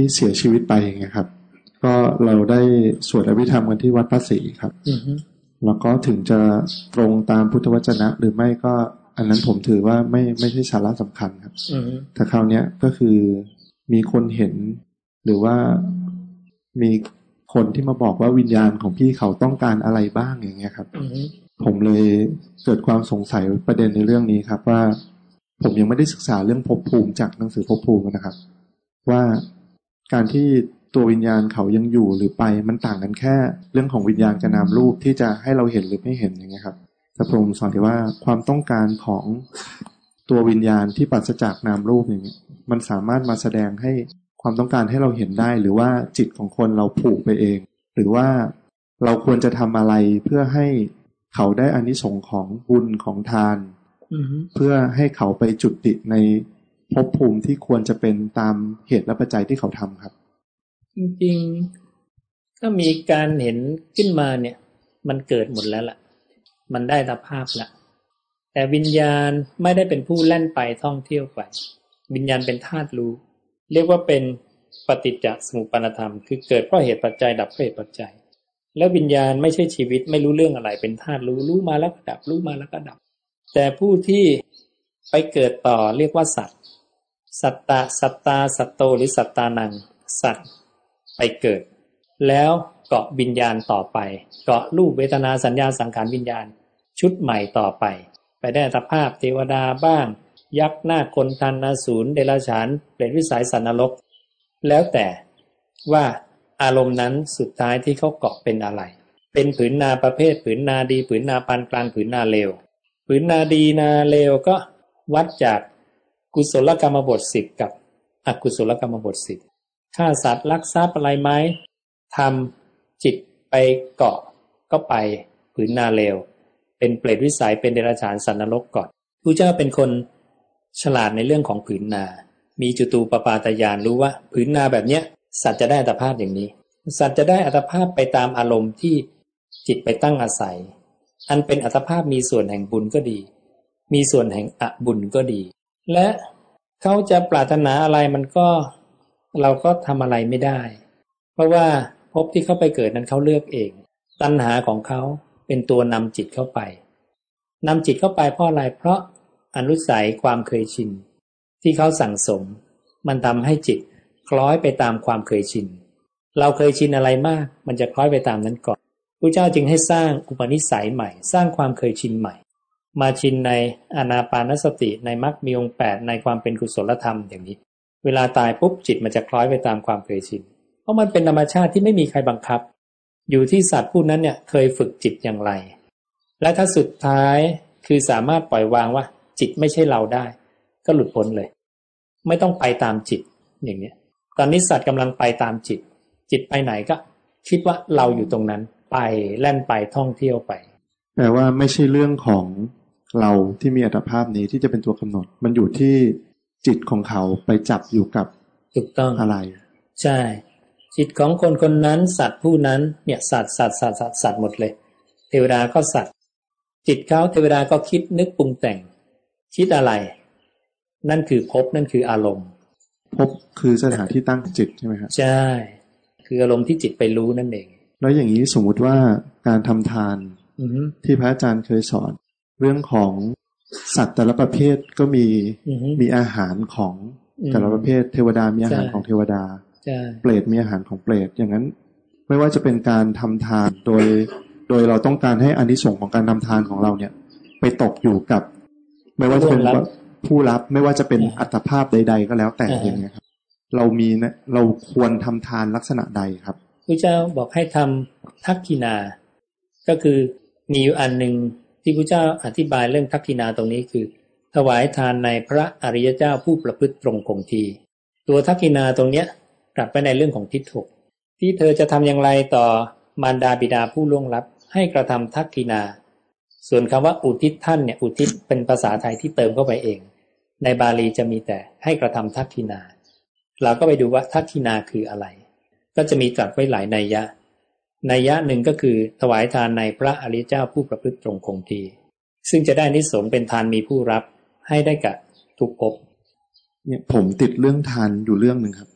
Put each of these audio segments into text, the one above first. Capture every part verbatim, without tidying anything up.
เสียชีวิตไปอย่างเงี้ยครับก็เราได้สวดอภิธรรมกันที่วัดพระศรีครับแล้วก็ถึงจะตรงตามพุทธวจนะหรือไม่ก็อันนั้นผมถือว่าไม่ไม่ใช่สาระสำคัญครับแต่คราวนี้ก็คือมีคนเห็นหรือว่ามีคนที่มาบอกว่าวิญญาณของพี่เขาต้องการอะไรบ้างอย่างเงี้ยครับผมเลยเกิดความสงสัยประเด็นในเรื่องนี้ครับว่าผมยังไม่ได้ศึกษาเรื่องภพภูมิจากหนังสือภพภูมินะครับว่าการที่ตัววิญญาณเขายังอยู่หรือไปมันต่างกันแค่เรื่องของวิญญาณกับนามรูปที่จะให้เราเห็นหรือไม่เห็นอย่างเงี้ยครับแต่ผมสอนว่าความต้องการของตัววิญญาณที่ปราศจากนามรูปอย่างเงี้ยมันสามารถมาแสดงให้ความต้องการให้เราเห็นได้หรือว่าจิตของคนเราผูกไปเองหรือว่าเราควรจะทำอะไรเพื่อให้เขาได้อานิสงส์ของบุญของทาน mm-hmm. เพื่อให้เขาไปจุติในภพภูมิที่ควรจะเป็นตามเหตุและปัจจัยที่เขาทำครับจริงๆถ้ามีการเห็นขึ้นมาเนี่ยมันเกิดหมดแล้วล่ะมันได้สภาพละแต่วิญญาณไม่ได้เป็นผู้แล่นไปท่องเที่ยวไปวิญญาณเป็นธาตุรู้เรียกว่าเป็นปฏิจจสมุปบาทธรรมคือเกิดเพราะเหตุปัจจัยดับเพราะเหตุปัจจัยแล้ววิญญาณไม่ใช่ชีวิตไม่รู้เรื่องอะไรเป็นธาตุรู้รู้มาแล้วก็ดับรู้มาแล้วก็ดับแต่ผู้ที่ไปเกิดต่อเรียกว่าสัตว์สัตตาสัตตาสัตโตหรือสัตตานังสัตว์ไปเกิดแล้วเกาะวิญญาณต่อไปเกาะรูปเวทนาสัญญาสังขารวิญญาณชุดใหม่ต่อไปไปได้อัตภาพเทวดาบ้างยักษ์นาคคนทันอสูรเดรัจฉานเปรตวิสัยสัตว์นรกแล้วแต่ว่าอารมณ์นั้นสุดท้ายที่เขาเกาะเป็นอะไรเป็นผืนนาประเภทผืนนาดีผืนนาปานกลางผืนนาเลวผืนนาดีนาเลวก็วัดจากกุศลกรรมบทสิบอกอกุศลกรรมบทสิบฆ่าสัตว์ลักทรัพย์อะไรไหมทำจิตไปเกาะก็ไปผืนนาเลวเป็นเปรตวิสัยเป็นเดรัจฉานสัตว์นรกก่อนผู้เจ้าเป็นคนฉลาดในเรื่องของผืนนามีจุตูปปาตญาณรู้ว่าผืนนาแบบเนี้ยสัตว์จะได้อัตภาพอย่างนี้สัตว์จะได้อัตภาพไปตามอารมณ์ที่จิตไปตั้งอาศัยอันเป็นอัตภาพมีส่วนแห่งบุญก็ดีมีส่วนแห่งอบุญก็ดีและเขาจะปรารถนาอะไรมันก็เราก็ทำอะไรไม่ได้เพราะว่าภพที่เขาไปเกิดนั้นเขาเลือกเองตัณหาของเขาเป็นตัวนำจิตเข้าไปนำจิตเข้าไปเพราะอะไรเพราะอนุสัยความเคยชินที่เขาสั่งสมมันทำให้จิตคล้อยไปตามความเคยชินเราเคยชินอะไรมากมันจะคล้อยไปตามนั้นก่อนพระเจ้าจึงให้สร้างอุปนิสัยใหม่สร้างความเคยชินใหม่มาชินในอานาปานสติในมรรคมีองค์แปดในความเป็นกุศลธรรมอย่างนี้เวลาตายปุ๊บจิตมันจะคล้อยไปตามความเคยชินเพราะมันเป็นธรรมชาติที่ไม่มีใครบังคับอยู่ที่สัตว์ผู้นั้นเนี่ยเคยฝึกจิตอย่างไรและถ้าสุดท้ายคือสามารถปล่อยวางว่าจิตไม่ใช่เราได้ก็หลุดพ้นเลยไม่ต้องไปตามจิตอย่างนี้ตอนนี้สัตว์กำลังไปตามจิตจิตไปไหนก็คิดว่าเราอยู่ตรงนั้นไปแล่นไปท่องเที่ยวไปแปลว่าไม่ใช่เรื่องของเราที่มีอัตภาพนี้ที่จะเป็นตัวกำหนดมันอยู่ที่จิตของเขาไปจับอยู่กับถูกต้องอะไรใช่จิตของคนคนนั้นสัตว์ผู้นั้นเนี่ยสัตว์สัตว์สัตว์สัตว์สัตว์หมดเลยเทวดาก็สัตว์จิตเขาเทวดาก็คิดนึกปรุงแต่งคิดอะไรนั่นคือภพนั่นคืออารมณ์ภพคือสถานที่ตั้งจิตใช่ไหมครับใช่คืออารมณ์ที่จิตไปรู้นั่นเองแล้วอย่างนี้สมมุติว่าการทำทานที่พระอาจารย์เคยสอนเรื่องของสัตว์แต่ละประเภทก็มีมีอาหารของแต่ละประเภทเทวดามีอาหารของเทวดาเปรตมีอาหารของเปรตอย่างนั้นไม่ว่าจะเป็นการทำทานโดยโดยเราต้องการให้อานิสงส์ของการทำทานของเราเนี่ยไปตกอยู่กับไม่ว่าจะเป็นผู้รับไม่ว่าจะเป็นอัตภาพใดๆก็แล้วแต่อย่างเงี้ยครับเรามีนะเราควรทำทานลักษณะใดครับพระเจ้าบอกให้ทำทักขินาก็คือมีอยู่อันหนึ่งที่พระเจ้าอธิบายเรื่องทักขินาตรงนี้คือถวายทานในพระอริยเจ้าผู้ประพฤติตรงคงที่ตัวทักขินาตรงเนี้ยกลับไปในเรื่องของทิฏฐกที่เธอจะทำอย่างไรต่อมารดาบิดาผู้ล่วงลับให้กระทำทักขินาส่วนคำว่าอุทิศท่านเนี่ยอุทิศเป็นภาษาไทยที่เติมเข้าไปเองในบาลีจะมีแต่ให้กระทำทักขินาเราก็ไปดูว่าทักขินาคืออะไรก็จะมีตรัสไว้หลายนัยยะนัยยะหนึ่งก็คือถวายทานในพระอริยเจ้าผู้ประพฤติตรงคงที่ซึ่งจะได้อานิสงส์เป็นทานมีผู้รับให้ได้กับทุกภพเนี่ยผมติดเรื่องทานอยู่เรื่องนึงครับ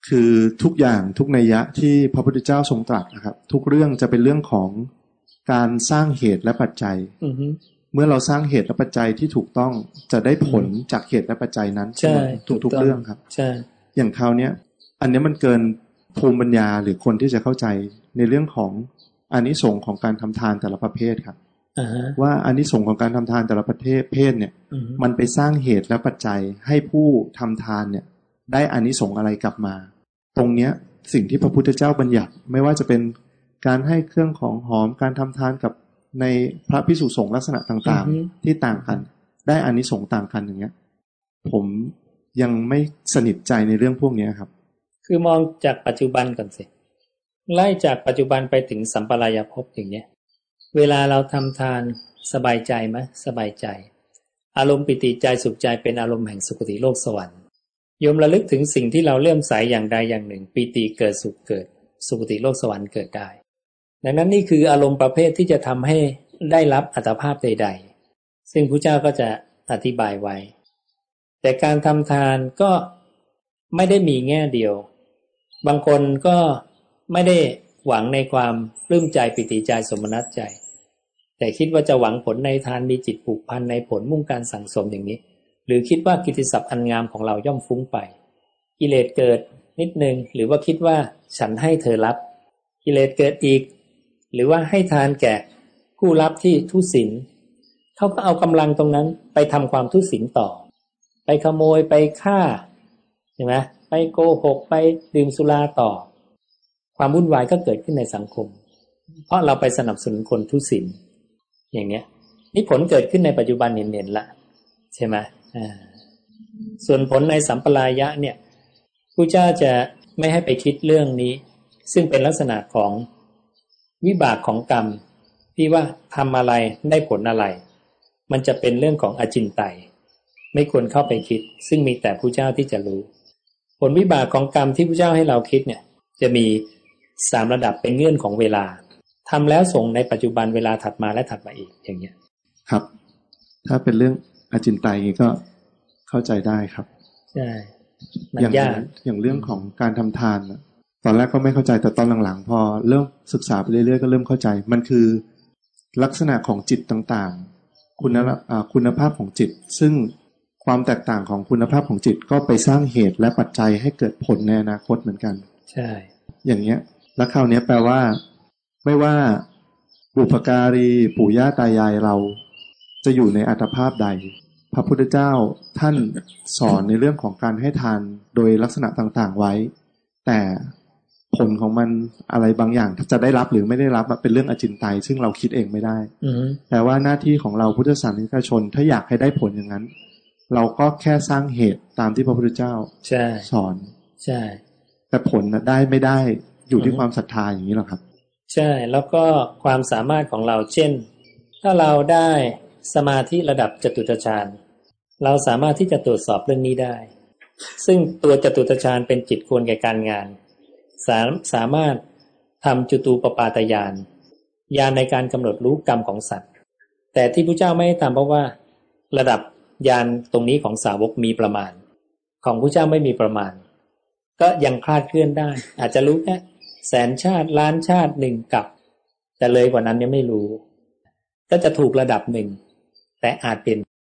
คือทุกอย่างทุกนัยยะที่พระพุทธเจ้าทรงตรัสนะครับทุกเรื่องจะเป็นเรื่องของการสร้างเหตุและปัจจัย mm-hmm. เมื่อเราสร้างเหตุและปัจจัยที่ถูกต้องจะได้ผลจากเหตุและปัจจัยนั้นใช่ทุกๆเรื่องครับใช่อย่างคราวนี้อันนี้มันเกินภูมิปัญญาหรือคนที่จะเข้าใจในเรื่องของอานิสงส์ของการทำทานแต่ละประเภทครับ uh-huh. ว่าอานิสงส์ของการทำทานแต่ละประเภทเพศเนี่ย uh-huh. มันไปสร้างเหตุและปัจจัยให้ผู้ทำทานเนี่ยได้อานิสงส์อะไรกลับมาตรงเนี้ยสิ่งที่พระพุทธเจ้าบัญญัติไม่ว่าจะเป็นการให้เครื่องของหอมการทำทานกับในพระภิกษุสงฆ์ลักษณะต่างๆ uh-huh. ที่ต่างกันได้อานิสงส์ต่างกันอย่างเงี้ยผมยังไม่สนิทใจในเรื่องพวกนี้ครับคือมองจากปัจจุบันก่อนสิไล่จากปัจจุบันไปถึงสัมปรายภพอย่างเนี้ยเวลาเราทำทานสบายใจไหมสบายใจอารมณ์ปิติใจสุขใจเป็นอารมณ์แห่งสุคติโลกสวรรค์โยมระลึกถึงสิ่งที่เราเลื่อมใสอย่างใดอย่างหนึ่งปิติเกิดสุขเกิดสุคติโลกสวรรค์เกิดได้ดังนั้นนี่คืออารมณ์ประเภทที่จะทำให้ได้รับอัตภาพใดๆซึ่งพระเจ้าก็จะอธิบายไว้แต่การทำทานก็ไม่ได้มีแง่เดียวบางคนก็ไม่ได้หวังในความปลื้มใจปิติใจสมนัสใจแต่คิดว่าจะหวังผลในทานมีจิตผูกพันในผลมุ่งการสั่งสมอย่างนี้หรือคิดว่ากิตติศัพท์อันงามของเราย่อมฟุ้งไปกิเลสเกิดนิดนึงหรือว่าคิดว่าฉันให้เธอรับกิเลสเกิดอีกหรือว่าให้ทานแก่ผู้รับที่ทุศีลเขาก็เอากำลังตรงนั้นไปทำความทุศีลต่อไปขโมยไปฆ่าใช่ไหมไปโกหกไปดื่มสุราต่อความวุ่นวายก็เกิดขึ้นในสังคมเพราะเราไปสนับสนุนคนทุศีลอย่างเนี้ยนี่ผลเกิดขึ้นในปัจจุบันเห็นๆละใช่ไหมอ่าส่วนผลในสัมปรายะเนี่ยพระเจ้าจะไม่ให้ไปคิดเรื่องนี้ซึ่งเป็นลักษณะของวิบากของกรรมที่ว่าทำอะไรได้ผลอะไรมันจะเป็นเรื่องของอจินไตยไม่ควรเข้าไปคิดซึ่งมีแต่พระเจ้าที่จะรู้ผลวิบากของกรรมที่พระเจ้าให้เราคิดเนี่ยจะมีสามระดับเป็นเงื่อนของเวลาทำแล้วส่งในปัจจุบันเวลาถัดมาและถัดมาอีกอย่างเงี้ยครับถ้าเป็นเรื่องอจินไตยก็เข้าใจได้ครับใช่อย่างอย่างเรื่องของการทำทานตอนแรกก็ไม่เข้าใจแต่ตอนหลังๆพอเริ่มศึกษาไปเรื่อยๆก็เริ่มเข้าใจมันคือลักษณะของจิตต่างๆคุณคุณภาพของจิตซึ่งความแตกต่างของคุณภาพของจิตก็ไปสร้างเหตุและปัจจัยให้เกิดผลในอนาคตเหมือนกันใช่อย่างเงี้ยแล้วคราวนี้แปลว่าไม่ว่าบุพการีปู่ย่าตายายเราจะอยู่ในอัตภาพใดพระพุทธเจ้าท่านสอนในเรื่องของการให้ทานโดยลักษณะต่างๆไว้แต่ผลของมันอะไรบางอย่างจะได้รับหรือไม่ได้รับเป็นเรื่องอจินไตยซึ่งเราคิดเองไม่ได้แต่ว่าหน้าที่ของเราพุทธศาสนิกชนถ้าอยากให้ได้ผลอย่างนั้นเราก็แค่สร้างเหตุตามที่พระพุทธเจ้าสอนใช่แต่ผลได้ไม่ได้อยู่ที่ความศรัทธาอย่างนี้หรอครับใช่แล้วก็ความสามารถของเราเช่นถ้าเราได้สมาธิระดับจตุตฌานเราสามารถที่จะตรวจสอบเรื่องนี้ได้ซึ่งตัวจตุตฌานเป็นจิตควรแก่การงานสาสามารถทำจุตูปปาตญาณญาณในการกำหนดรู้กรรมของสัตว์แต่ที่พระเจ้าไม่ให้ทำเพราะว่าระดับญาณตรงนี้ของสาวกมีประมาณของพระเจ้าไม่มีประมาณก็ยังคลาดเคลื่อนได้อาจจะรู้แค่แสนชาติล้านชาติหนึ่งกับแต่เลยกว่านั้นยังไม่รู้ก็จะถูกระดับหนึ่งแต่อาจเป็น